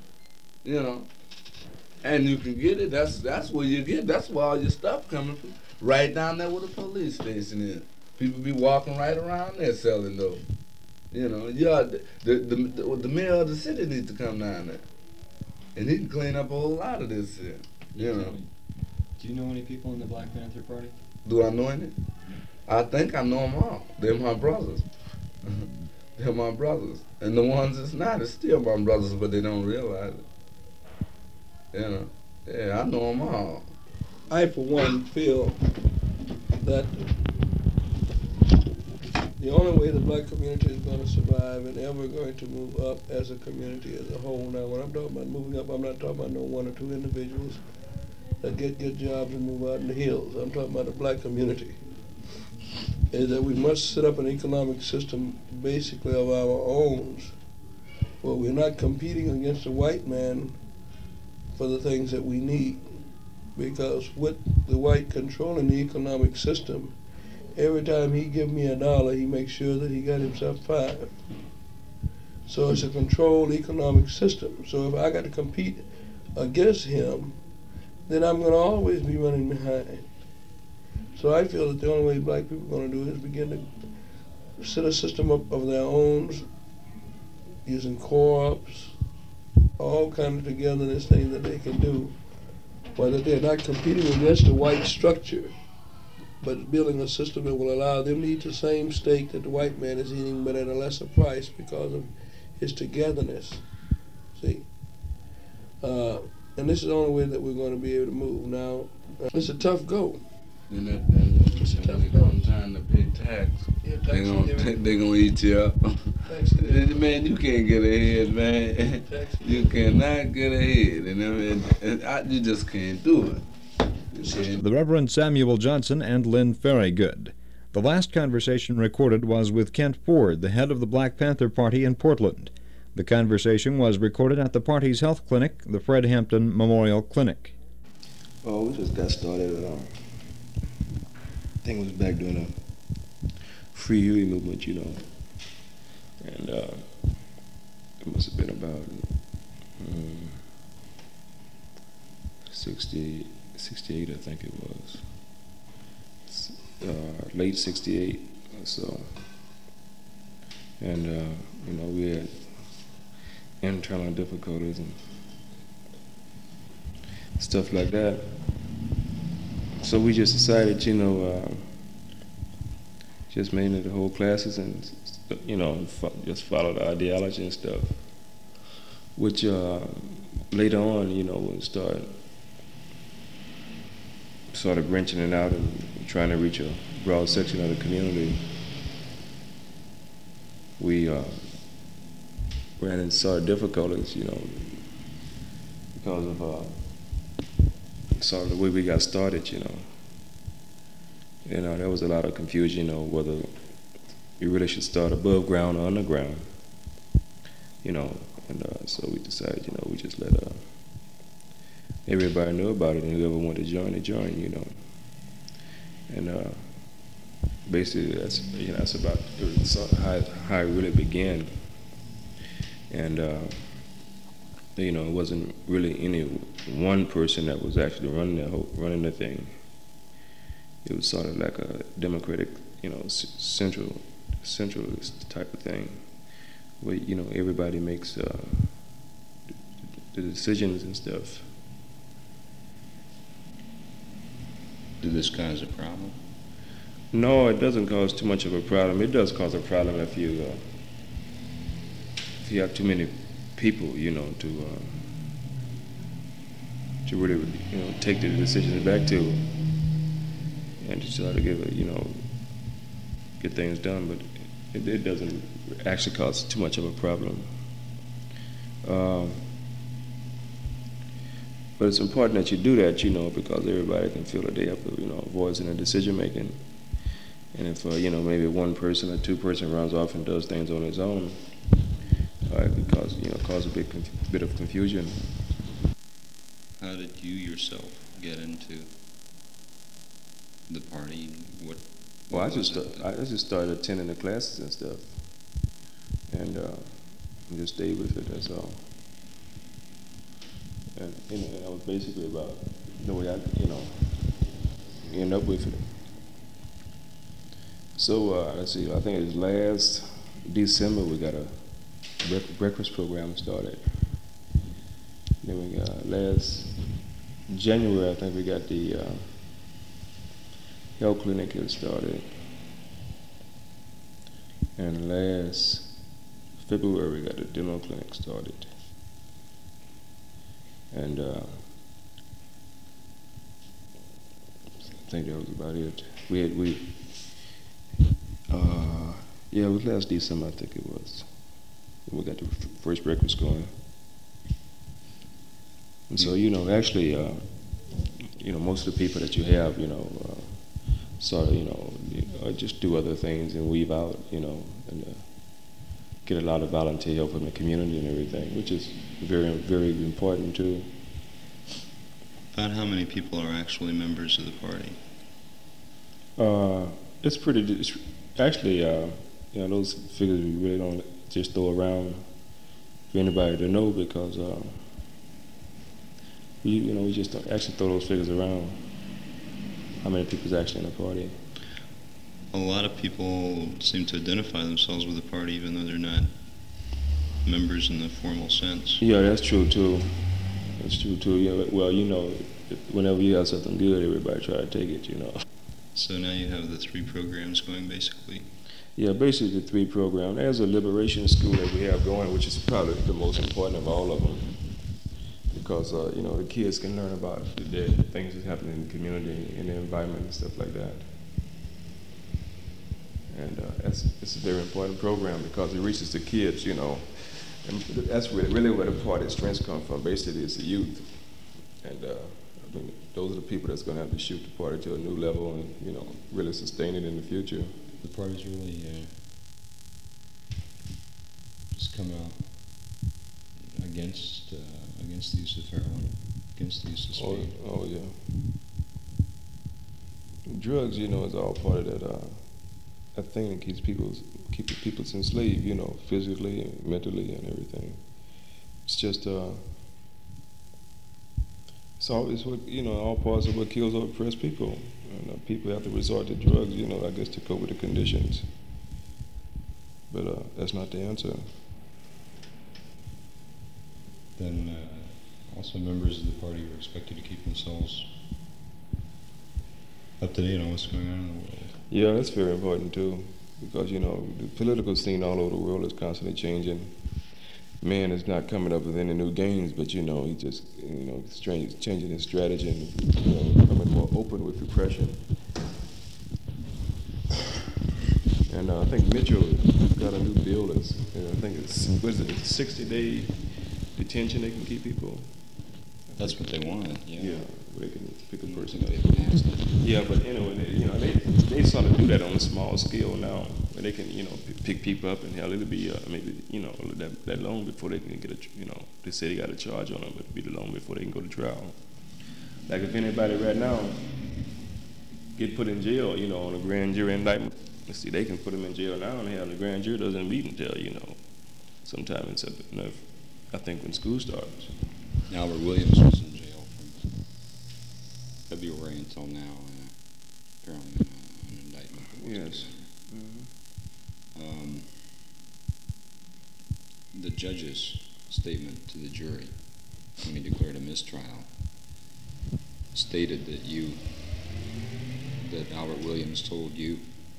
You know. And you can get it. That's where you get. That's where all your stuff coming from. Right down there where the police station is. People be walking right around there selling dope. You know, yeah, the mayor of the city needs to come down there. And he can clean up a whole lot of this shit. You know. Do you know any people in the Black Panther Party? Do I know any? I think I know them all. They're my brothers. They're my brothers. And the ones that's not, it's still my brothers, but they don't realize it. You know? Yeah, I know them all. I, for one, feel that the only way the black community is going to survive and ever going to move up as a community as a whole. Now, when I'm talking about moving up, I'm not talking about no one or two individuals that get good jobs and move out in the hills. I'm talking about the black community. Is that we must set up an economic system basically of our own, where we're not competing against the white man for the things that we need. Because with the white controlling the economic system, every time he give me $1, he makes sure that he got himself 5. So it's a controlled economic system. So if I got to compete against him, then I'm going to always be running behind. So I feel that the only way black people are going to do is begin to set a system up of their own, using co-ops, all kind of togetherness things that they can do, while that they're not competing against the white structure, but building a system that will allow them to eat the same steak that the white man is eating, but at a lesser price because of his togetherness. See? And this is the only way that we're going to be able to move. Now, it's a tough go. And when it comes time to pay tax, they're gonna eat you up. Man, you can't get ahead, man. You cannot get ahead, and you just can't do it. The Reverend Samuel Johnson and Lynn Ferrygood. The last conversation recorded was with Kent Ford, the head of the Black Panther Party in Portland. The conversation was recorded at the party's health clinic, the Fred Hampton Memorial Clinic. Oh, we just got started. I think it was back during the Free Huey movement, you know. And it must have been about 68, I think it was. Late 68 or so. And, you know, we had internal difficulties and stuff like that. So we just decided, you know, just mainly to hold classes and, you know, just follow the ideology and stuff, which later on, you know, we started branching it out and trying to reach a broad section of the community. we ran into sort of difficulties, you know, because of sort of the way we got started, you know. You know, there was a lot of confusion, you know, whether you really should start above ground or underground, you know. And so we decided, you know, we just let everybody know about it, and whoever wanted to join, they joined, you know. And basically, that's, you know, that's about how it really began. And you know, it wasn't really any one person that was actually running the thing. It was sort of like a democratic, you know, centralist type of thing, where, you know, everybody makes the decisions and stuff. Did this cause a problem? No, it doesn't cause too much of a problem. It does cause a problem if you have too many people, you know, to really, you know, take the decisions back to, and to try to give it, you know, get things done. But it doesn't actually cause too much of a problem. But it's important that you do that, you know, because everybody can feel that they have to, you know, voice in the decision making. And if you know, maybe one person or two person runs off and does things on his own, it could cause, you know, cause a bit of confusion. How did you yourself get into the party? Well, I just started attending the classes and stuff, and just stayed with it. That's all. And you know, that was basically about the way I, you know, end up with it. So let's see. I think it was last December we got a breakfast program started. Then we got last January, I think we got the health clinic that started. And last February, we got the dental clinic started. And I think that was about it. Yeah, it was last December, I think it was. We got the first breakfast going. And so, you know, actually, you know, most of the people that you have, you know, sort of, you know, just do other things and weave out, you know, and get a lot of volunteer help from the community and everything, which is very, very important too. About how many people are actually members of the party? It's actually, you know, those figures we really don't just throw around for anybody to know, because we just don't actually throw those figures around. How many people's actually in the party? A lot of people seem to identify themselves with the party even though they're not members in the formal sense. Yeah, that's true too. That's true too. Yeah, well, you know, whenever you have something good, everybody try to take it, you know. So now you have the 3 programs going, basically? Yeah, basically the 3 programs. There's a liberation school that we have going, which is probably the most important of all of them, because you know, the kids can learn about the things that happen in the community, in the environment, and stuff like that. And it's a very important program because it reaches the kids, you know, and that's really where the party's strengths come from. Basically, it's the youth, and I mean, those are the people that's going to have to shoot the party to a new level and, you know, really sustain it in the future. The party's really just come out against the use of heroin, against the use of speed. Oh yeah. Drugs, you know, is all part of that thing that keeps people enslaved, you know, physically and mentally and everything. It's just it's what, you know, all parts of what kills or oppressed people. And people have to resort to drugs, you know, I guess to cope with the conditions. But that's not the answer. Then also members of the party are expected to keep themselves up to date on what's going on in the world. Yeah, that's very important too, because, you know, the political scene all over the world is constantly changing. Man is not coming up with any new gains, but, you know, he just, you know, changing his strategy and, you know, becoming more open with repression. And And I think Mitchell got a new bill that's, I think it's, what is it, 60-day detention they can keep people? That's what they wanted, yeah. Yeah, where they can pick a person up. Yeah, but anyway, they sort of do that on a small scale now, where they can, pick people up, and hell, it'll be maybe, that long before they can get they say they got a charge on them, but it'll be long before they can go to trial. Like if anybody right now get put in jail, on a grand jury indictment, see, they can put them in jail now, and hell, the grand jury doesn't meet until, sometime in September, I think when school starts. Albert Williams was in jail from February until now, apparently an indictment. Yes. The judge's statement to the jury when he declared a mistrial stated that Albert Williams told you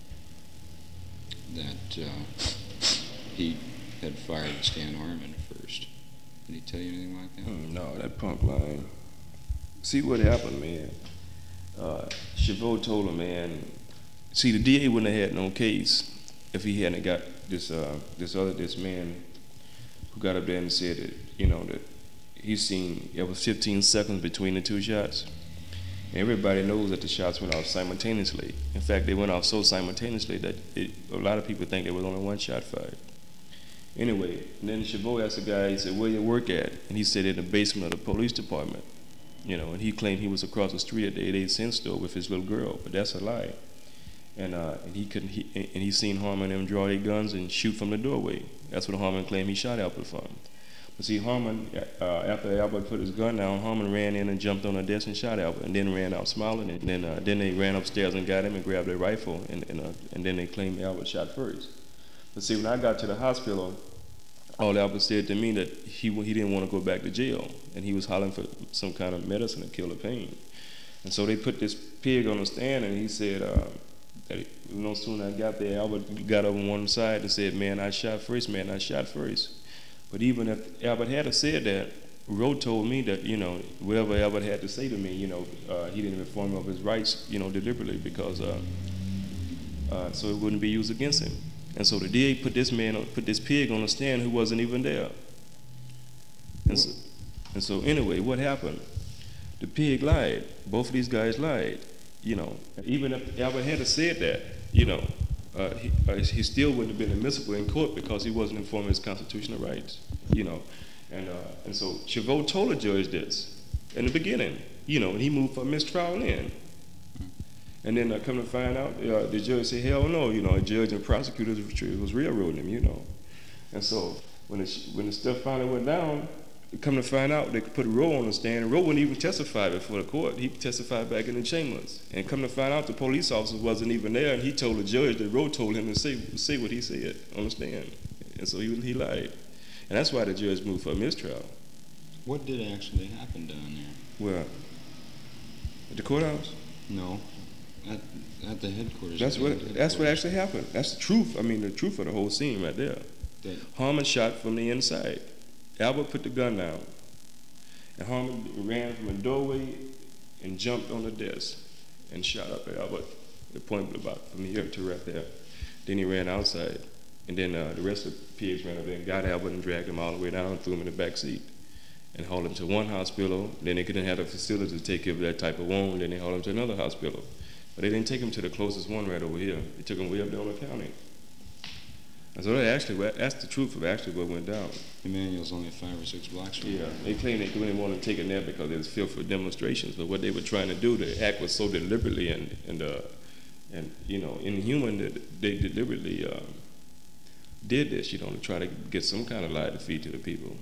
that he had fired Stan Harmon first. Did he tell you anything like that? No, that punk line. See what happened, man. Chavot told him, man. See, the DA wouldn't have had no case if he hadn't got this man who got up there and said that that he seen it was 15 seconds between the two shots. And everybody knows that the shots went off simultaneously. In fact, they went off so simultaneously that a lot of people think there was only one shot fired. Anyway, and then Chavot asked the guy, he said, where you work at? And he said in the basement of the police department. And he claimed he was across the street at the 88-cent store with his little girl, but that's a lie. And he seen Harmon and them draw their guns and shoot from the doorway. That's what Harmon claimed he shot Albert from. But see, Harmon, after Albert put his gun down, Harmon ran in and jumped on the desk and shot Albert, and then ran out smiling. And then they ran upstairs and got him and grabbed their rifle, and then they claimed Albert shot first. But see, when I got to the hospital, all Albert said to me that he didn't want to go back to jail, and he was hollering for some kind of medicine to kill the pain. And so they put this pig on the stand, and he said that soon as I got there, Albert got over on one side and said, "Man, I shot first. Man, I shot first." But even if Albert had said that, Rowe told me that whatever Albert had to say to me, he didn't inform him of his rights, deliberately because so it wouldn't be used against him. And so the DA put this pig on the stand who wasn't even there. And so anyway, what happened? The pig lied. Both of these guys lied. Even if Albert had said that, he still wouldn't have been admissible in court because he wasn't informed of his constitutional rights. And so Chavot told the judge this in the beginning, and he moved for mistrial in. And then come to find out, the judge said, hell no, the judge and prosecutors was railroading him, And so when the stuff finally went down, come to find out, they put Rowe on the stand, and Rowe wouldn't even testify before the court. He testified back in the chambers. And come to find out, the police officer wasn't even there, and he told the judge that Rowe told him to say what he said on the stand. And so he lied. And that's why the judge moved for a mistrial. What did actually happen down there? Where? At the courthouse? No. At the headquarters. That's what actually happened. That's the truth. I mean, the truth of the whole scene right there. Harmon shot from the inside. Albert put the gun down, and Harmon ran from a doorway and jumped on the desk and shot up at Albert, the point about from here to right there. Then he ran outside, and then the rest of the pigs ran up there and got Albert and dragged him all the way down and threw him in the back seat and hauled him to one hospital. Then they couldn't have a facility to take care of that type of wound. Then they hauled him to another hospital. But they didn't take him to the closest one right over here. They took him way up there on the county. And so that's the truth of actually what went down. Emmanuel's only 5 or 6 blocks from here. They claimed they couldn't want to take it there because it was filled for demonstrations. But what they were trying to do, the act was so deliberately and inhuman that they deliberately did this, to try to get some kind of lie to feed to the people.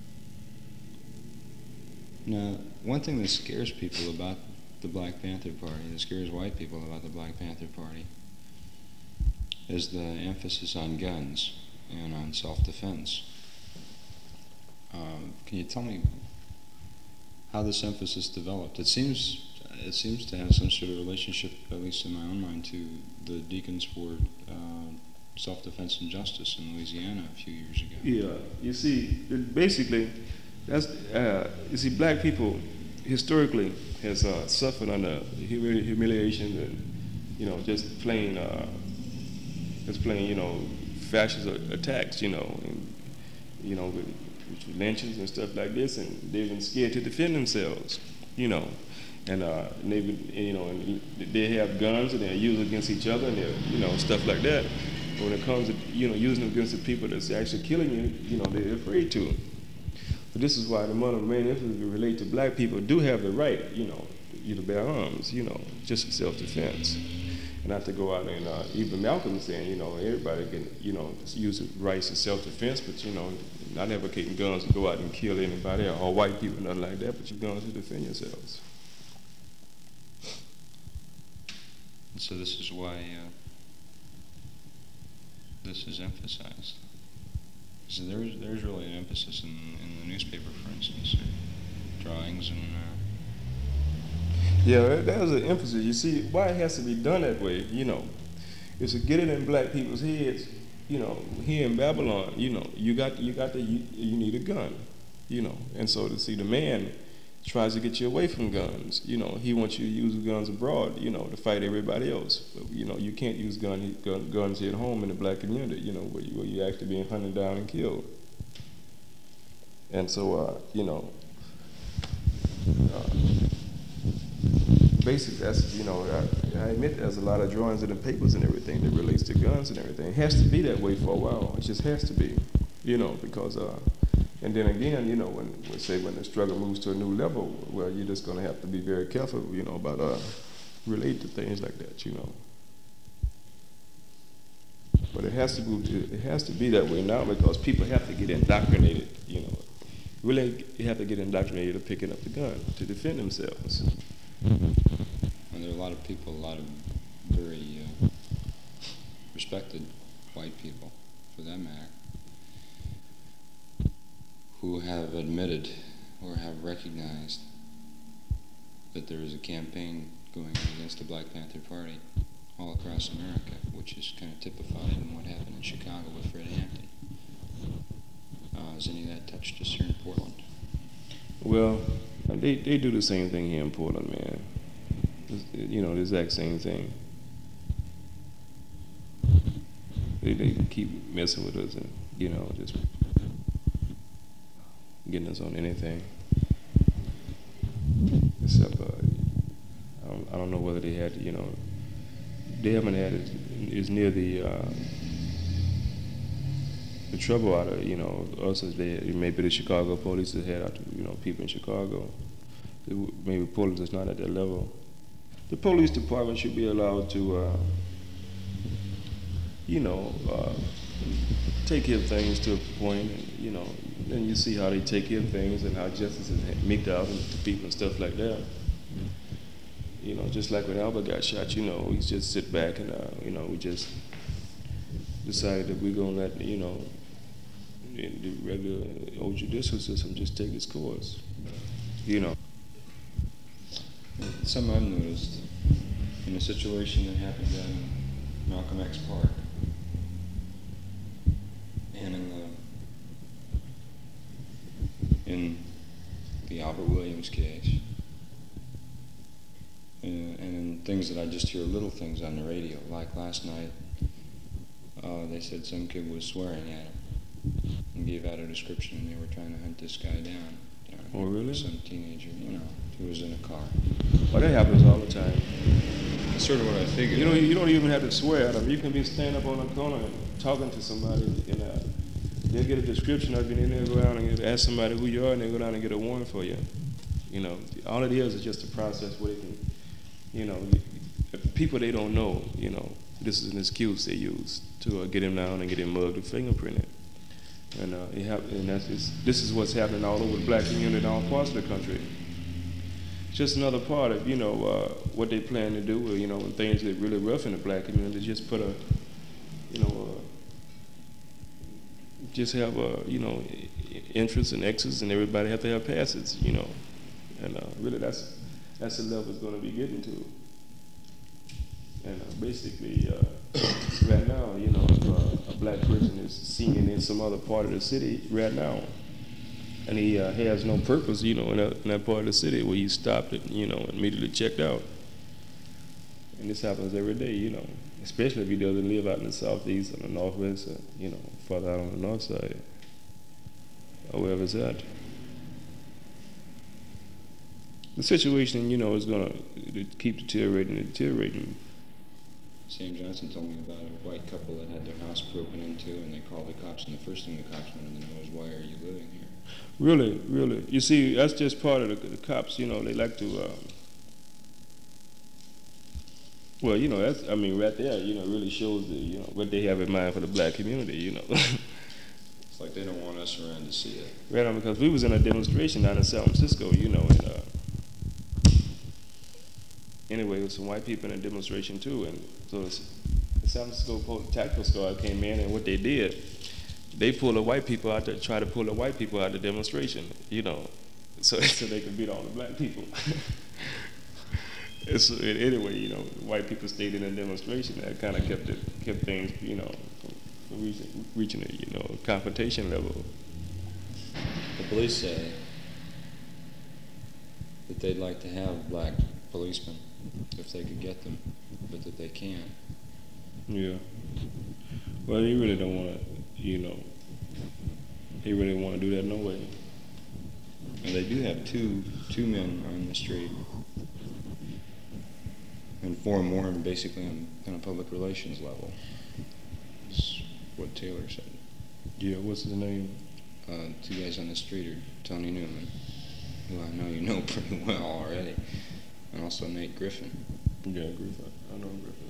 Now, one thing that scares people about the Black Panther Party, that scares white people about the Black Panther Party, is the emphasis on guns and on self-defense. Can you tell me how this emphasis developed? It seems to have some sort of relationship, at least in my own mind, to the Deacons for Self-Defense and Justice in Louisiana a few years ago. Yeah, you see, basically, that's black people historically has suffered under humiliation and just plain It's playing, you know, fascist attacks, you know, and, you know, with lynchings and stuff like this, and they've been scared to defend themselves, you know, and they've been, you know, and they have guns and they're used against each other and they're, you know, stuff like that. But when it comes to, you know, using them against the people that's actually killing you, you know, they're afraid to. But this is why one of the main emphasis relate to black people do have the right, you know, to bear arms, you know, just for self-defense. And not to go out and, even Malcolm saying, you know, everybody can, you know, use the rights of self-defense, but, you know, not advocating guns to go out and kill anybody or white people, nothing like that, but your guns to defend yourselves. And so this is why this is emphasized. So there's really an emphasis in the newspaper, for instance, drawings and... Yeah, that was an emphasis. You see, why it has to be done that way, you know, is to get it in black people's heads. You know, here in Babylon, you know, you need a gun, you know, and so to see the man tries to get you away from guns. You know, he wants you to use guns abroad, you know, to fight everybody else. But, you know, you can't use guns here at home in the black community, you know, where you're actually being hunted down and killed. And so, you know. Basically, that's, you know, I admit there's a lot of drawings in the papers and everything that relates to guns and everything. It has to be that way for a while. It just has to be, you know, because, and then again, you know, when the struggle moves to a new level, well, you're just going to have to be very careful, you know, about relate to things like that, you know. But it has to be that way now because people have to get indoctrinated, you know. Really, you have to get indoctrinated to picking up the gun to defend themselves. And there are a lot of people, a lot of very respected white people, for that matter, who have admitted or have recognized that there is a campaign going against the Black Panther Party all across America, which is kind of typified in what happened in Chicago with Fred Hampton. Has any of that touched us here in Portland? Well, they do the same thing here in Portland, man. You know, the exact same thing. They keep messing with us and, you know, just getting us on anything. Except, I don't know whether they had, you know, they haven't had it as near the trouble out of, you know, us as maybe the Chicago police that had out to, you know, people in Chicago. Maybe Portland is not at that level. The police department should be allowed to, you know, take care of things to a point, and, you know, then you see how they take care of things and how justice is meted out to people and stuff like that. You know, just like when Albert got shot, you know, we just sit back and, you know, we just decided that we're going to let, you know, the regular old judicial system just take its course, you know. Something I've noticed in a situation that happened down in Malcolm X Park and in the Albert Williams case, and in things that I just hear little things on the radio, like last night, they said some kid was swearing at him and gave out a description, and they were trying to hunt this guy down. Oh, really? Some teenager, you know, who was in a car. Well, that happens all the time. That's sort of what I figured. You know, you don't even have to swear at them. You can be standing up on a corner and talking to somebody, and they'll get a description of you, and then they'll go down and ask somebody who you are, and they'll go down and get a warrant for you. You know, all it is just a process where they can, you know, people they don't know, you know, this is an excuse they use to get him down and get him mugged or fingerprinted. And this is what's happening all over the black community in all parts of the country. Just another part of, you know, what they plan to do, you know, when things get really rough in the black community, just put a, you know, just have a, you know, entrance and exits, and everybody have to have passes, you know. And really that's the level it's going to be getting to. And basically, right now, you know, if a black person is seen in some other part of the city right now, and he has no purpose, you know, in that part of the city where he stopped it, you know, immediately checked out. And this happens every day, you know. especially if he doesn't live out in the southeast or the northwest, or, you know, further out on the north side, or wherever it's at. The situation, you know, is going to keep deteriorating and deteriorating. Sam Johnson told me about a white couple that had their house broken into, and they called the cops, and the first thing the cops wanted to know was, why are you living here? Really, really. You see, that's just part of the cops, you know, they like to, well, you know, that's, I mean, right there, you know, really shows the, you know, what they have in mind for the black community, you know. It's like they don't want us around to see it. Right on, because we was in a demonstration down in San Francisco, you know, and anyway, there was some white people in a demonstration too, and so the San Francisco Tactical Squad came in, and what they did, they pulled the white people out there, try to pull the white people out of the demonstration, you know, so they could beat all the black people. Anyway, you know, white people stayed in the demonstration. That kind of kept things, you know, from reaching a, you know, confrontation level. The police say that they'd like to have black policemen if they could get them, but that they can't. Yeah. Well, they really don't want to, you know, they really want to do that no way. And they do have two men on the street, and 4 more basically on a public relations level. That's what Taylor said. Yeah, what's his name? 2 guys on the street are Tony Newman, who I know you know pretty well already, and also Nate Griffin. Yeah, Griffin. I know Griffin.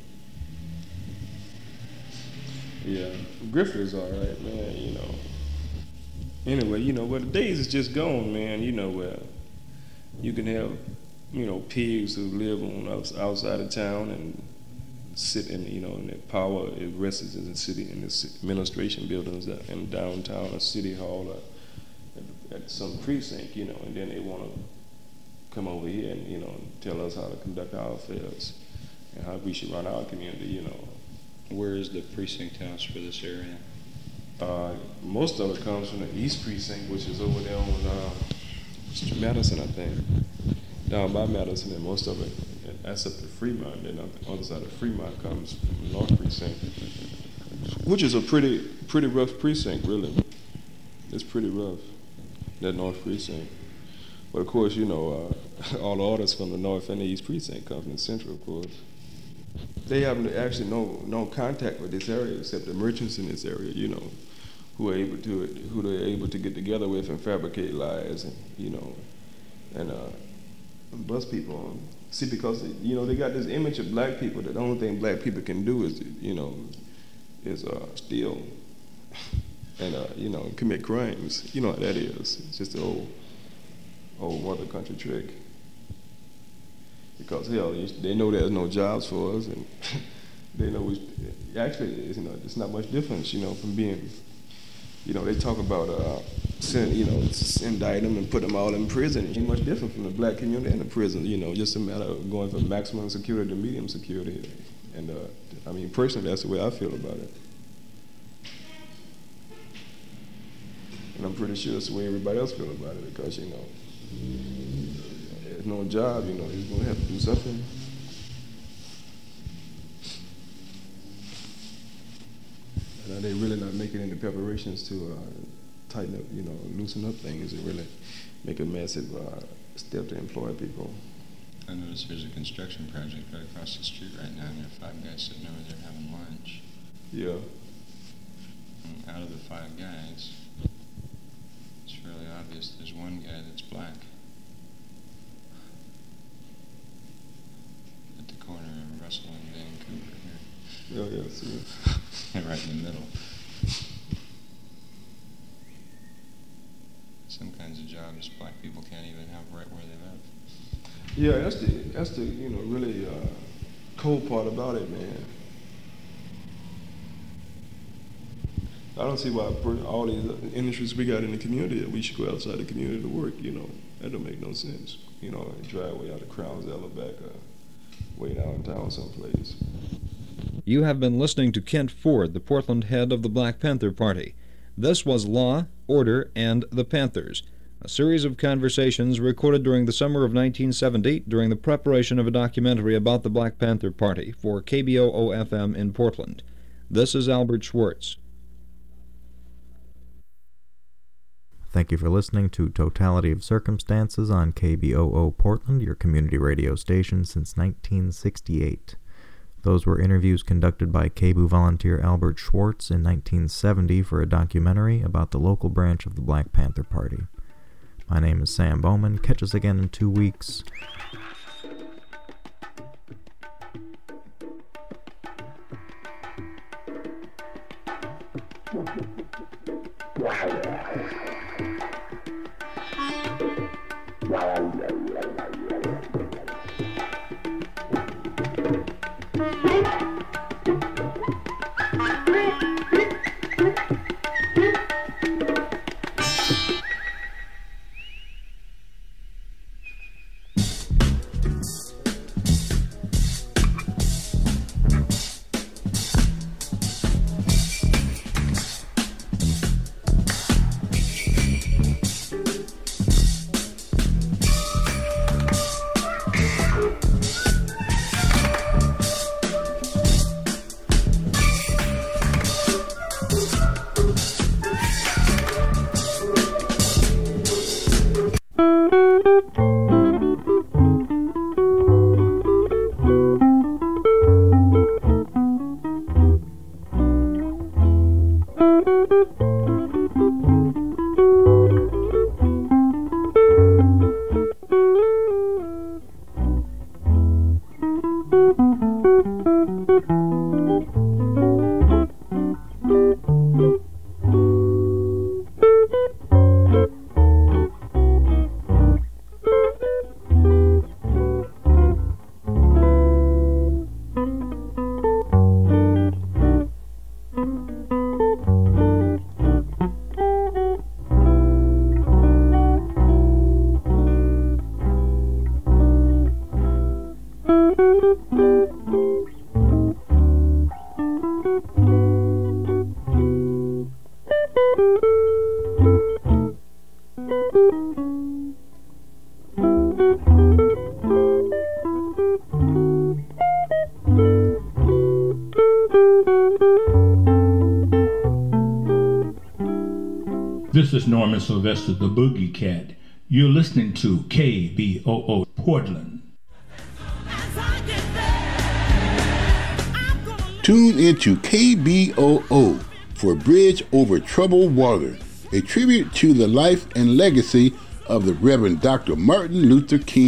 Yeah, Griffin is all right, man, you know. Anyway, you know, well, the days is just gone, man, you know, where you can have, you know, pigs who live on outside of town and sit in, you know, in their power, it rests in the city, in the administration buildings in downtown or city hall or at some precinct, you know, and then they want to come over here and, you know, tell us how to conduct our affairs and how we should run our community, you know. Where is the precinct house for this area? Most of it comes from the East Precinct, which is over there on Madison, I think. Down by Madison, and most of it, that's up to Fremont. Then on the other side of Fremont comes from the North Precinct, which is a pretty rough precinct, really. It's pretty rough, that North Precinct. But of course, you know, all the orders from the North and the East Precinct come from the Central, of course. They have actually no contact with this area except the merchants in this area, you know, who they're able to get together with and fabricate lies, and, you know, and bust people on. See, because, you know, they got this image of black people that the only thing black people can do is, you know, steal and, you know, commit crimes. You know what that is. It's just an old mother country trick. Because, hell, they know there's no jobs for us, and they know you know, it's not much difference, you know, from being, you know, they talk about, indict them and put them all in prison. It's much different from the black community and the prison, you know, just a matter of going from maximum security to medium security. And, I mean, personally, that's the way I feel about it. And I'm pretty sure that's the way everybody else feels about it, because, you know, there's no job, you know, he's going to have to do something. And they really not making any preparations to tighten up, you know, loosen up things and really make a massive step to employ people. I noticed there's a construction project right across the street right now, and there are 5 guys sitting over there having lunch. Yeah. And out of the 5 guys, it's fairly obvious there's one guy that's black. At the corner of Russell and Vancouver here. Oh, yeah, see. Right in the middle. Some kinds of jobs black people can't even have right where they live. Yeah, that's the you know, really cold part about it, man. I don't see why all these industries we got in the community that we should go outside the community to work, you know. That don't make no sense. You know, drive way out of Crownsville or back way downtown someplace. You have been listening to Kent Ford, the Portland head of the Black Panther Party. This was Law, Order, and the Panthers, a series of conversations recorded during the summer of 1970 during the preparation of a documentary about the Black Panther Party for KBOO-FM in Portland. This is Albert Schwartz. Thank you for listening to Totality of Circumstances on KBOO Portland, your community radio station since 1968. Those were interviews conducted by KBOO volunteer Albert Schwartz in 1970 for a documentary about the local branch of the Black Panther Party. My name is Sam Bowman. Catch us again in 2 weeks. This is Norman Sylvester, the Boogie Cat. You're listening to KBOO Portland. Tune into KBOO for Bridge Over Troubled Water, a tribute to the life and legacy of the Reverend Dr. Martin Luther King